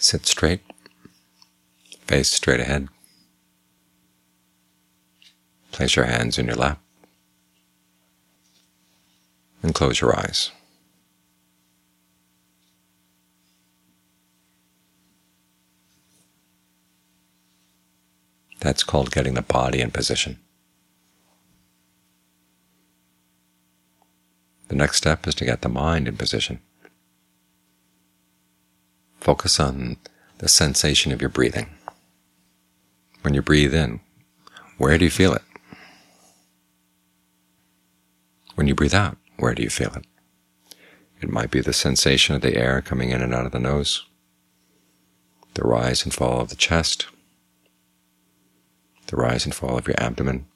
Sit straight, face straight ahead. Place your hands in your lap and close your eyes. That's called getting the body in position. The next step is to get the mind in position. Focus on the sensation of your breathing. When you breathe in, where do you feel it? When you breathe out, where do you feel it? It might be the sensation of the air coming in and out of the nose, the rise and fall of the chest, the rise and fall of your abdomen.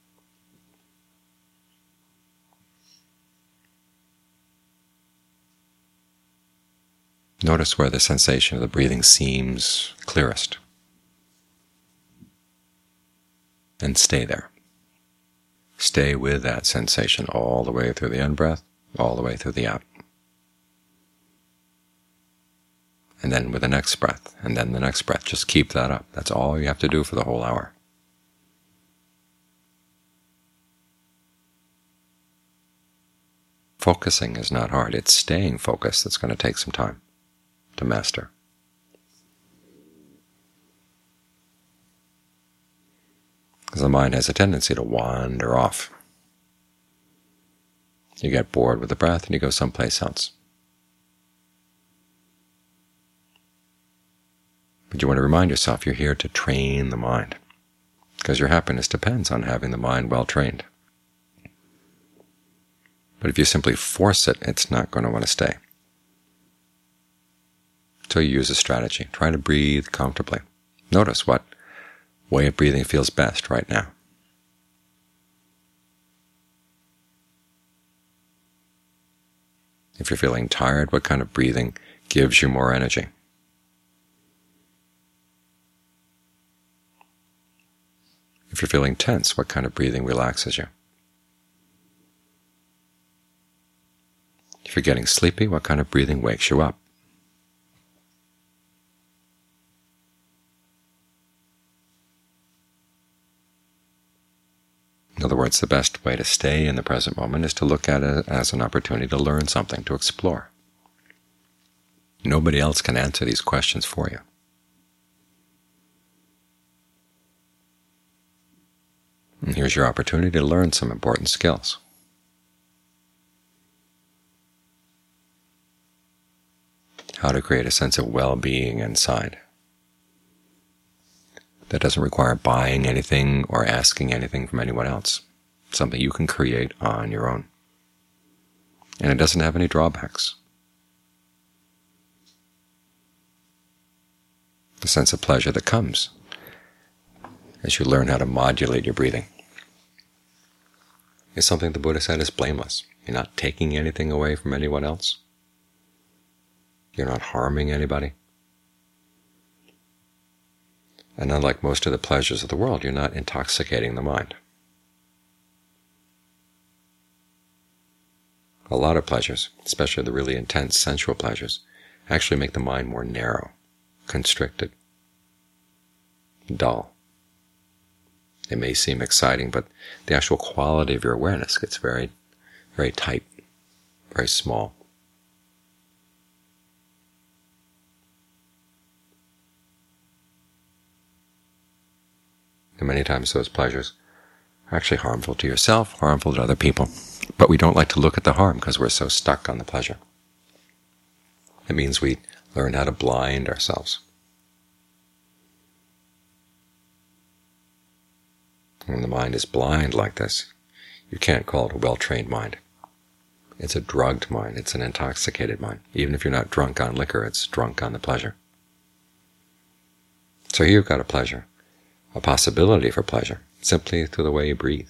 Notice where the sensation of the breathing seems clearest, and stay there. Stay with that sensation all the way through the in-breath, all the way through the out. And then with the next breath, and then the next breath. Just keep that up. That's all you have to do for the whole hour. Focusing is not hard. It's staying focused that's going to take some time to master. Because the mind has a tendency to wander off. You get bored with the breath and you go someplace else. But you want to remind yourself you're here to train the mind, because your happiness depends on having the mind well trained. But if you simply force it, it's not going to want to stay. So you use a strategy. Try to breathe comfortably. Notice what way of breathing feels best right now. If you're feeling tired, what kind of breathing gives you more energy? If you're feeling tense, what kind of breathing relaxes you? If you're getting sleepy, what kind of breathing wakes you up? In other words, the best way to stay in the present moment is to look at it as an opportunity to learn something, to explore. Nobody else can answer these questions for you. And here's your opportunity to learn some important skills. How to create a sense of well-being inside. That doesn't require buying anything or asking anything from anyone else. It's something you can create on your own. And it doesn't have any drawbacks. The sense of pleasure that comes as you learn how to modulate your breathing is something the Buddha said is blameless. You're not taking anything away from anyone else. You're not harming anybody. And unlike most of the pleasures of the world, you're not intoxicating the mind. A lot of pleasures, especially the really intense sensual pleasures, actually make the mind more narrow, constricted, dull. It may seem exciting, but the actual quality of your awareness gets very, very tight, very small. And many times those pleasures are actually harmful to yourself, harmful to other people. But we don't like to look at the harm because we're so stuck on the pleasure. It means we learn how to blind ourselves. When the mind is blind like this, you can't call it a well-trained mind. It's a drugged mind. It's an intoxicated mind. Even if you're not drunk on liquor, it's drunk on the pleasure. So here you've got a pleasure, a possibility for pleasure, simply through the way you breathe.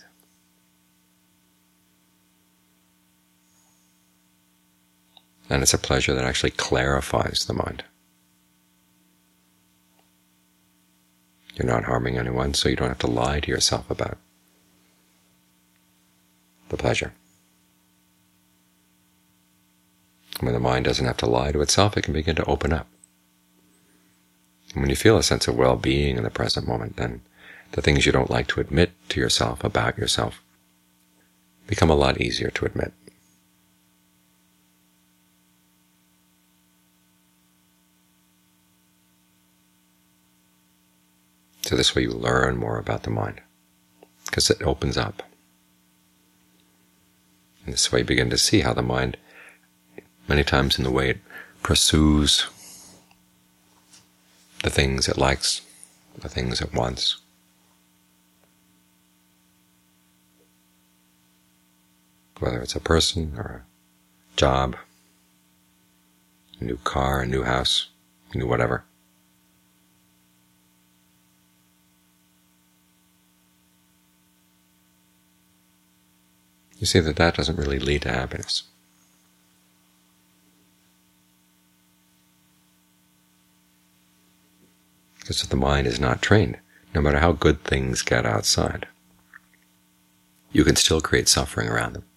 And it's a pleasure that actually clarifies the mind. You're not harming anyone, so you don't have to lie to yourself about the pleasure. When the mind doesn't have to lie to itself, it can begin to open up. And when you feel a sense of well-being in the present moment, then the things you don't like to admit to yourself about yourself become a lot easier to admit. So this way you learn more about the mind, because it opens up. And this way you begin to see how the mind, many times in the way it pursues the things it likes, the things it wants, whether it's a person or a job, a new car, a new house, a new whatever. You see that that doesn't really lead to happiness. Because if the mind is not trained, no matter how good things get outside, you can still create suffering around them.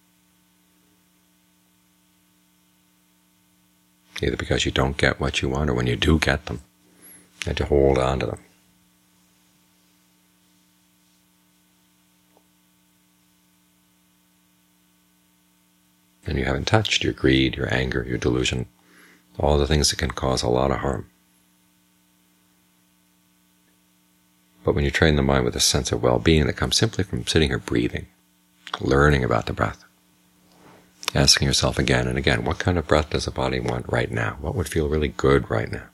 Either because you don't get what you want, or when you do get them, you have to hold on to them. And you haven't touched your greed, your anger, your delusion, all the things that can cause a lot of harm. But when you train the mind with a sense of well-being that comes simply from sitting here breathing, learning about the breath, asking yourself again and again, what kind of breath does the body want right now? What would feel really good right now?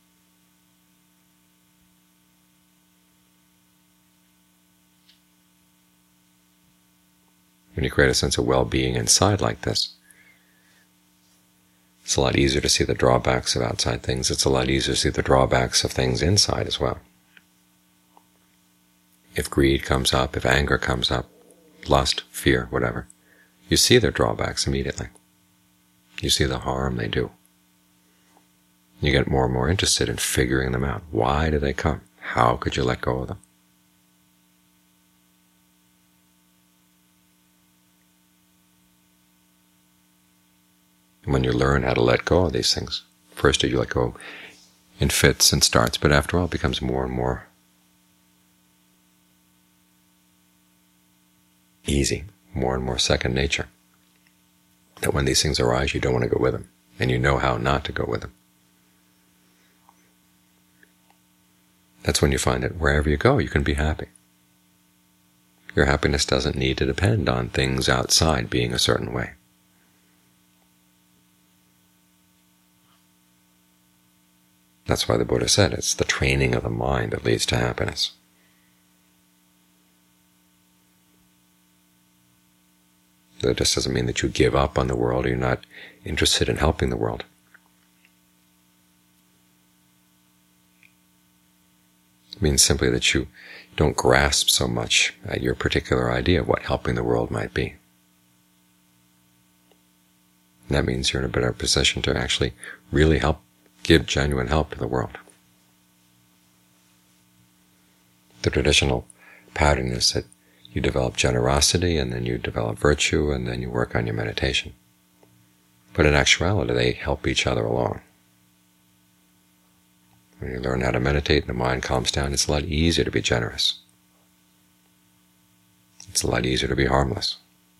When you create a sense of well-being inside like this, it's a lot easier to see the drawbacks of outside things. It's a lot easier to see the drawbacks of things inside as well. If greed comes up, if anger comes up, lust, fear, whatever, you see their drawbacks immediately. You see the harm they do. You get more and more interested in figuring them out. Why do they come? How could you let go of them? And when you learn how to let go of these things, first you let go in fits and starts, but after all it becomes more and more easy, more and more second nature. That when these things arise, you don't want to go with them, and you know how not to go with them. That's when you find that wherever you go, you can be happy. Your happiness doesn't need to depend on things outside being a certain way. That's why the Buddha said it's the training of the mind that leads to happiness. That just doesn't mean that you give up on the world or you're not interested in helping the world. It means simply that you don't grasp so much at your particular idea of what helping the world might be. And that means you're in a better position to actually really help, give genuine help to the world. The traditional pattern is that you develop generosity, and then you develop virtue, and then you work on your meditation. But in actuality, they help each other along. When you learn how to meditate and the mind calms down, it's a lot easier to be generous. It's a lot easier to be harmless.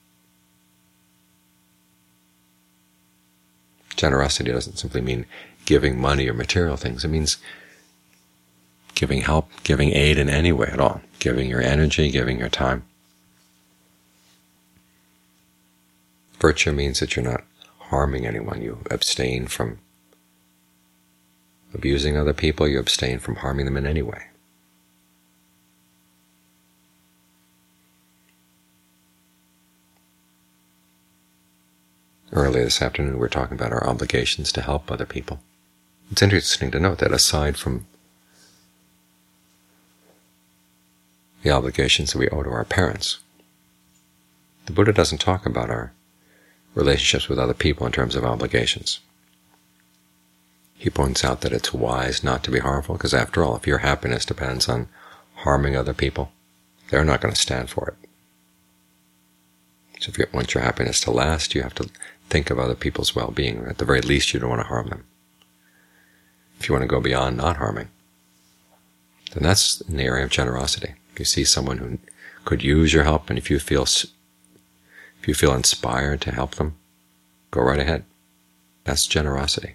Generosity doesn't simply mean giving money or material things. It means giving help, giving aid in any way at all, giving your energy, giving your time. Virtue means that you're not harming anyone. You abstain from abusing other people. You abstain from harming them in any way. Earlier this afternoon, we were talking about our obligations to help other people. It's interesting to note that aside from the obligations that we owe to our parents, the Buddha doesn't talk about our relationships with other people in terms of obligations. He points out that it's wise not to be harmful, because after all, if your happiness depends on harming other people, they're not going to stand for it. So if you want your happiness to last, you have to think of other people's well-being. At the very least, you don't want to harm them. If you want to go beyond not harming, then that's in the area of generosity. If you see someone who could use your help, and if you feel inspired to help them, go right ahead. That's generosity.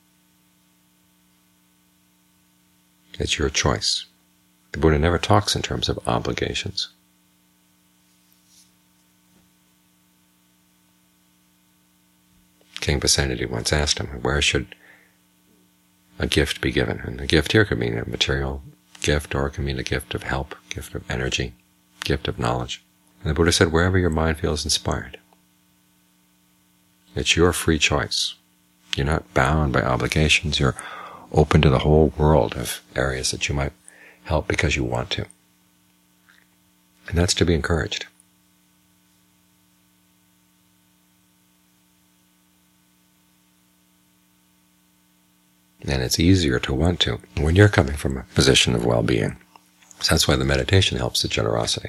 It's your choice. The Buddha never talks in terms of obligations. King Pasenadi once asked him, where should a gift be given? And a gift here could mean a material gift, or it can mean a gift of help, gift of energy, gift of knowledge. And the Buddha said, wherever your mind feels inspired. It's your free choice. You're not bound by obligations. You're open to the whole world of areas that you might help because you want to. And that's to be encouraged. And it's easier to want to when you're coming from a position of well-being. So that's why the meditation helps the generosity.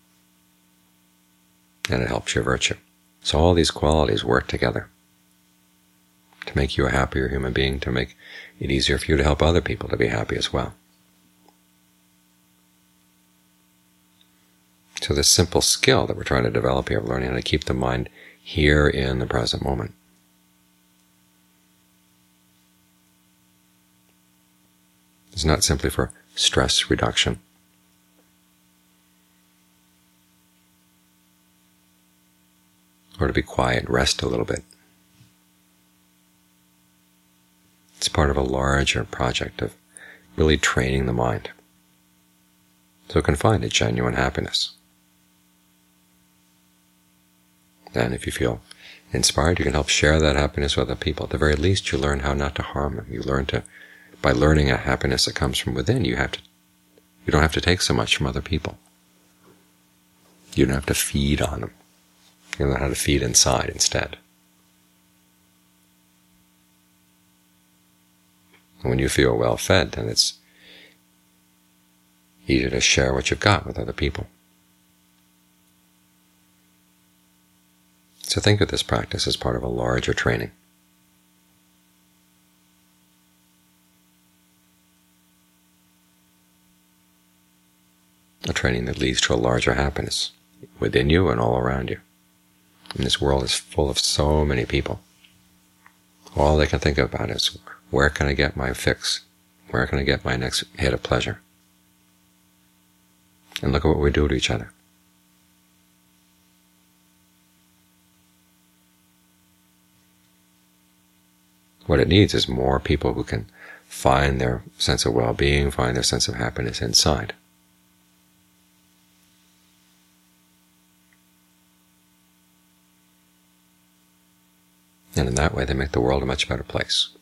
And it helps your virtue. So all these qualities work together to make you a happier human being, to make it easier for you to help other people to be happy as well. So this simple skill that we're trying to develop here of learning how to keep the mind here in the present moment is not simply for stress reduction. Or to be quiet, rest a little bit. It's part of a larger project of really training the mind so it can find a genuine happiness. And if you feel inspired, you can help share that happiness with other people. At the very least, you learn how not to harm them. You learn to, by learning a happiness that comes from within, you don't have to take so much from other people. You don't have to feed on them. You learn how to feed inside instead. And when you feel well fed, then it's easier to share what you've got with other people. So think of this practice as part of a larger training. A training that leads to a larger happiness within you and all around you. And this world is full of so many people. All they can think about is, where can I get my fix? Where can I get my next hit of pleasure? And look at what we do to each other. What it needs is more people who can find their sense of well-being, find their sense of happiness inside. And in that way, they make the world a much better place.